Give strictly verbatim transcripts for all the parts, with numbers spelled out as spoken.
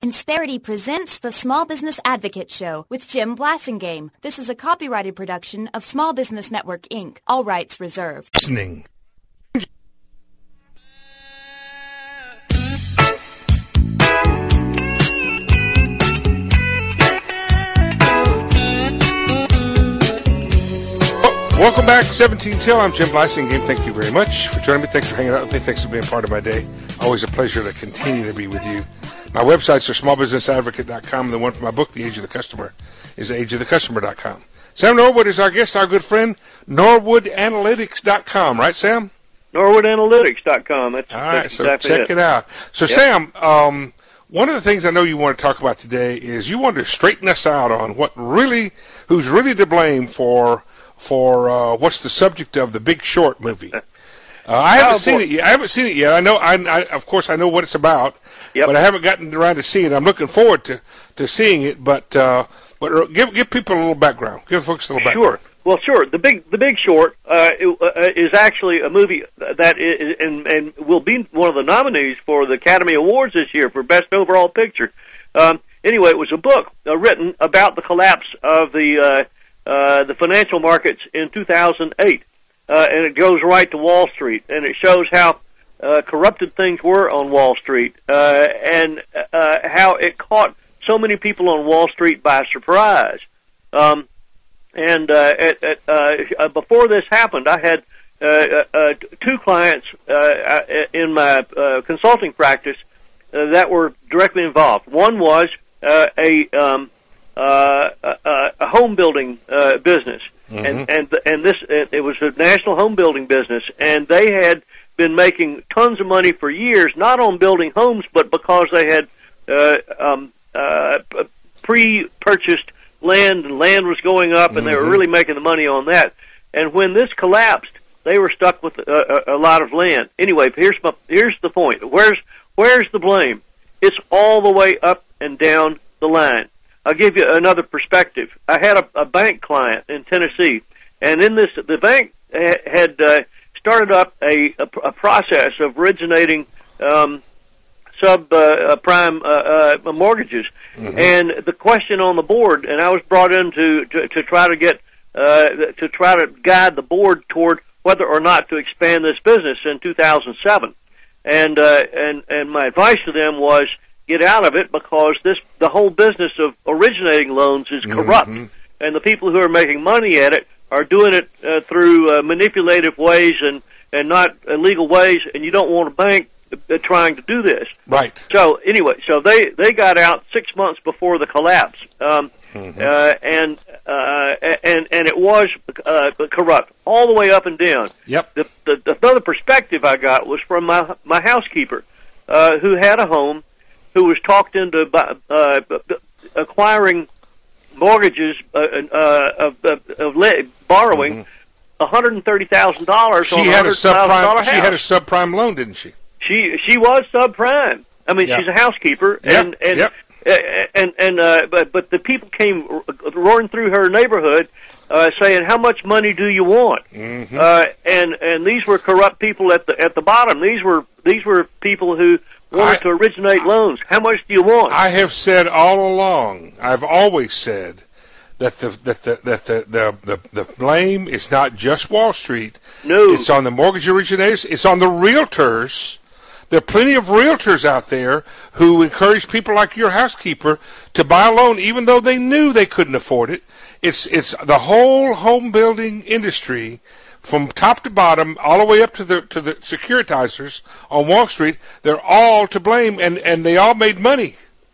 Insperity presents the Small Business Advocate Show with Jim Blasingame. This is a copyrighted production of Small Business Network, Incorporated. All rights reserved. Listening. Welcome back, seventeen till. I'm Jim Blasingame. Thank you very much for joining me. Thanks for hanging out with me. Thanks for being part of my day. Always a pleasure to continue to be with you. My websites are small business advocate dot com, and the one for my book, The Age of the Customer, is age of the customer dot com. Sam Norwood is our guest, our good friend, norwood analytics dot com. Right, Sam? norwood analytics dot com. That's, All right, that's so exactly check it. it out. So, yep. Sam, um, one of the things I know you want to talk about today is you want to straighten us out on what really, who's really to blame for for uh, what's the subject of the Big Short movie. Uh, I haven't oh, seen it yet. I haven't seen it yet. I know, I, I of course, I know what it's about, yep. but I haven't gotten around to seeing it. I'm looking forward to, to seeing it, but uh, but give give people a little background. Give folks a little background. Sure. Well, sure. The Big the Big Short uh, is actually a movie that is, and and will be one of the nominees for the Academy Awards this year for Best Overall Picture. Um, anyway, it was a book uh, written about the collapse of the uh, uh, the financial markets in two thousand eight. Uh, and it goes right to Wall Street, and it shows how uh, corrupted things were on Wall Street, uh, and uh, how it caught so many people on Wall Street by surprise. Um, and uh, at, at, uh, before this happened, I had uh, uh, two clients uh, in my uh, consulting practice uh, that were directly involved. One was uh, a, um, uh, a, a home building uh, business. Mm-hmm. And and and this it was a national home building business, and they had been making tons of money for years, not on building homes, but because they had uh, um, uh, pre-purchased land, and land was going up, and mm-hmm. they were really making the money on that. And when this collapsed, they were stuck with a, a, a lot of land. Anyway, here's my, here's the point. Where's where's the blame? It's all the way up and down the line. I'll give you another perspective. I had a, a bank client in Tennessee, and in this, the bank ha- had uh, started up a, a, a process of originating um, subprime uh, uh, uh, mortgages. Mm-hmm. And the question on the board, and I was brought in to, to, to try to get uh, to try to guide the board toward whether or not to expand this business in two thousand seven. And uh, and and my advice to them was, get out of it, because this the whole business of originating loans is corrupt, mm-hmm. and the people who are making money at it are doing it uh, through uh, manipulative ways and, and not illegal ways, and you don't want a bank uh, trying to do this. Right. So anyway, so they, they got out six months before the collapse, um, mm-hmm. uh, and uh, and and it was uh, corrupt all the way up and down. Yep. The, the, the other perspective I got was from my my housekeeper, uh, who had a home, who was talked into uh, acquiring mortgages uh, uh, of, of, of le- borrowing mm-hmm. one hundred thirty thousand dollars on a one hundred thousand dollars house. She had a subprime loan, didn't she? She she was subprime. I mean, yep. she's a housekeeper, yep. and and yep. uh, and and uh, but but the people came roaring through her neighborhood, uh, saying, "How much money do you want?" Mm-hmm. Uh, and and these were corrupt people at the at the bottom. These were these were people who wanted I, to originate loans. How much do you want? I have said all along, I've always said that the that the that the the, the, the blame is not just Wall Street. No. It's on the mortgage originators. It's on the realtors. There are plenty of realtors out there who encourage people like your housekeeper to buy a loan even though they knew they couldn't afford it. It's it's the whole home building industry, from top to bottom, all the way up to the to the securitizers on Wall Street. They're all to blame, and, and they all made money.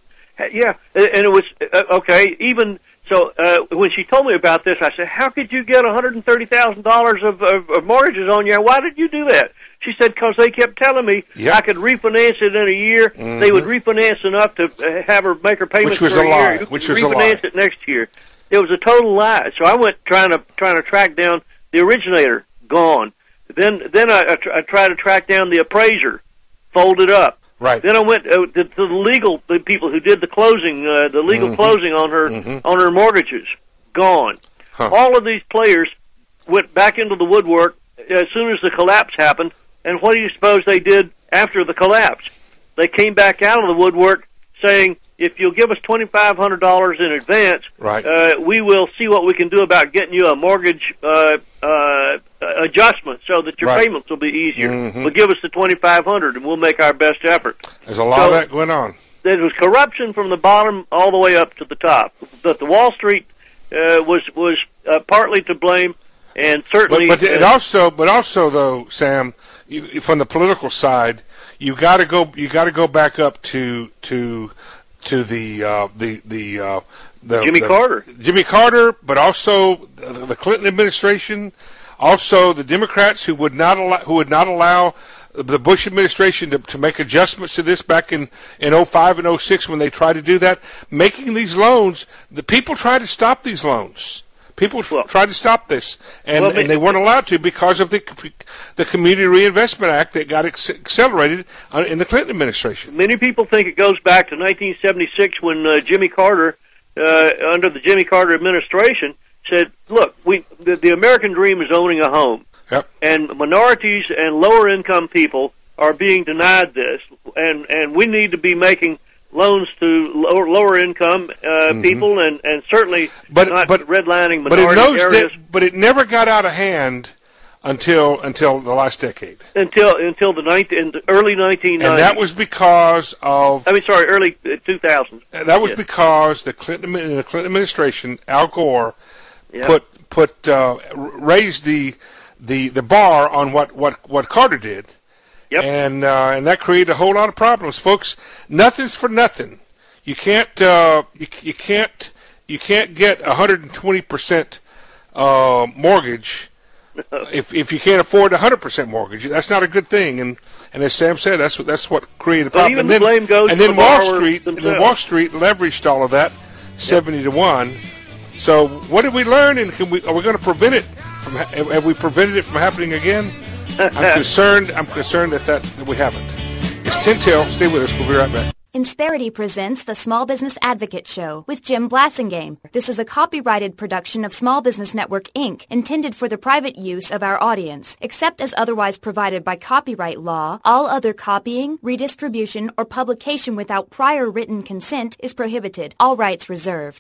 Yeah, and it was uh, okay. Even so, uh, when she told me about this, I said, "How could you get one hundred and thirty thousand dollars of, of, of mortgages on you? Why did you do that?" She said, "Because they kept telling me yep. I could refinance it in a year. Mm-hmm. They would refinance enough to have her make her payments Which was for a, a lie. year. Which was refinance a lie. it next year." It was a total lie. So I went trying to trying to track down the originator. Gone. Then then I, I, tr- I tried to track down the appraiser. Folded up. Right. Then I went uh, to, to the legal the people who did the closing, uh, the legal mm-hmm. closing on her mm-hmm. on her mortgages. Gone. Huh. All of these players went back into the woodwork as soon as the collapse happened. And what do you suppose they did after the collapse? They came back out of the woodwork saying, if you'll give us twenty-five hundred dollars in advance, right. uh, we will see what we can do about getting you a mortgage uh, uh, adjustment so that your right. payments will be easier. Mm-hmm. But give us the twenty-five hundred dollars, and we'll make our best effort. There's a lot so, of that going on. There was corruption from the bottom all the way up to the top. But the Wall Street uh, was was uh, partly to blame, and certainly. But, but it uh, also, but also though, Sam, you, from the political side, you got to go. You got to go back up to to to the uh, the the. Uh, The, Jimmy the, Carter. Jimmy Carter, but also the, the Clinton administration, also the Democrats who would not allow, who would not allow the Bush administration to, to make adjustments to this back in, in oh five and oh six when they tried to do that. Making these loans, the people tried to stop these loans. People well, tried to stop this, and, well, and they weren't allowed to because of the the Community Reinvestment Act that got ex- accelerated in the Clinton administration. Many people think it goes back to nineteen seventy-six when uh, Jimmy Carter, uh, under the Jimmy Carter administration, said, look, we the, the American dream is owning a home. Yep. And minorities and lower-income people are being denied this, and, and we need to be making loans to lower, lower income uh, mm-hmm. people, and, and certainly but, not but, redlining minority but in those areas. Di- but it never got out of hand until until the last decade. Until until the, nineteen, in the early nineteen nineties. And that was because of... I mean, sorry, early two thousands. That was yes. because the Clinton, the Clinton administration, Al Gore, yep. put put uh, raised the the the bar on what, what, what Carter did. Yep. And uh, and that created a whole lot of problems, folks. Nothing's for nothing. You can't uh, you, you can't you can't get a hundred and twenty percent uh, mortgage if if you can't afford a hundred percent mortgage. That's not a good thing. And and as Sam said, that's what that's what created the but problem. Even and then the blame goes and to then the Wall borrower Street themselves. and then Wall Street leveraged all of that seventy to one. So what did we learn? And can we are we going to prevent it from? Have we prevented it from happening again? I'm concerned. I'm concerned that, that that we haven't. It's ten till. Stay with us. We'll be right back. Insperity presents the Small Business Advocate Show with Jim Blassingame. This is a copyrighted production of Small Business Network, Incorporated, intended for the private use of our audience. Except as otherwise provided by copyright law, all other copying, redistribution, or publication without prior written consent is prohibited. All rights reserved.